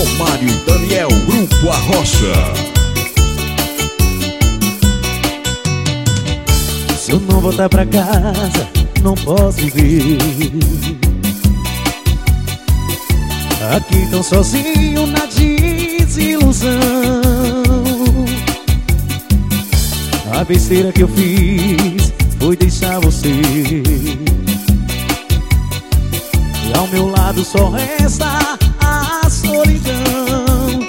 Mário e Daniel, Grupo Arrocha. Se eu não voltar pra casa, não posso viver. Aqui tão sozinho na desilusão. A besteira que eu fiz foi deixar você, e ao meu lado só resta a solidão.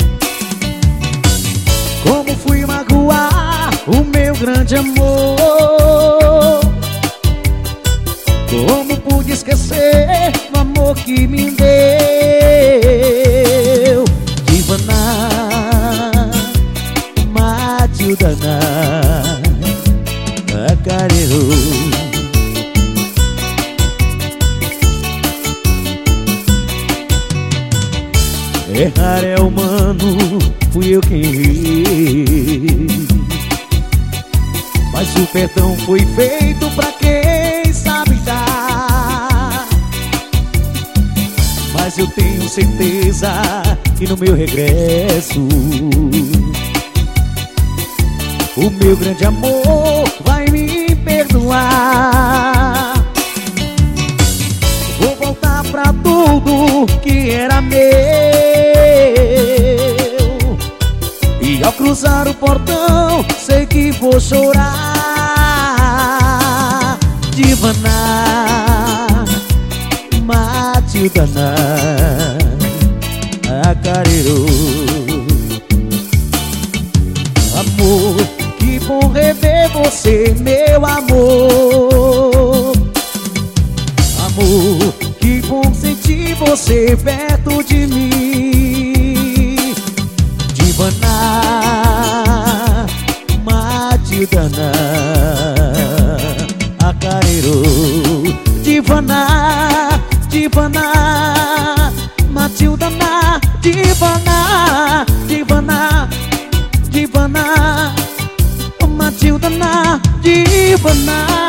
Como fui magoar o meu grande amor? Como pude esquecer o amor que me deu? Divana, Matilda, Careiro. Errar é humano, fui eu quem errei, mas o perdão foi feito pra quem sabe dar. Mas eu tenho certeza que no meu regresso o meu grande amor vai me perdoar. Vou voltar pra tudo que era meu, e ao cruzar o portão sei que vou chorar. Divana, Matilda, Careiro. Amor, que bom rever você, meu amor. Amor, que bom sentir você perto de mim. Divana, Matilda, Careiro. Divana, Divana, Matilda, Divana, Divana, Divana, Matilda, Divana.